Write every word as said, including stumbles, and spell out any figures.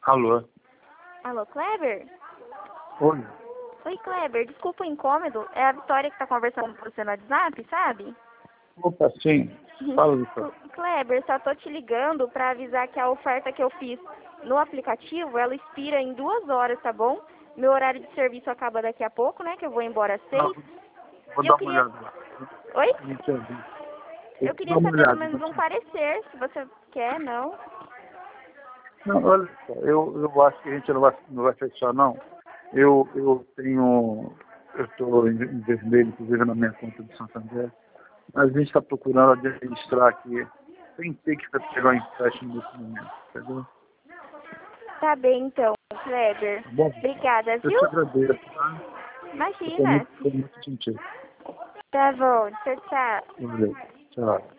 Alô? Alô, Kleber? Oi? Oi, Kleber. Desculpa o incômodo. É a Vitória que tá conversando com você no WhatsApp, sabe? Opa, sim. Fala, Vitor. Kleber, só tô te ligando pra avisar que a oferta que eu fiz no aplicativo, ela expira em duas horas, tá bom? Meu horário de serviço acaba daqui a pouco, né? Que eu vou embora às Não, seis. vou E eu dar uma queria... olhada lá. Oi? Não tinha visto. Eu Vou dar queria uma saber pelo olhada. menos um parecer, se você quer, não. Não, olha só, eu, eu acho que a gente não vai, não vai fechar, não. Eu, eu tenho, eu estou em em vermelho, inclusive na minha conta do Santander, mas a gente está procurando administrar aqui, sem ter que pegar um empréstimo nesse momento, entendeu? Tá bem, então, Kleber. Tá bom? Obrigada, Eu viu? te agradeço, tá? Eu estou Imagina. muito, tô muito gentil. Tá bom. Tchau, tchau. Valeu. Tchau.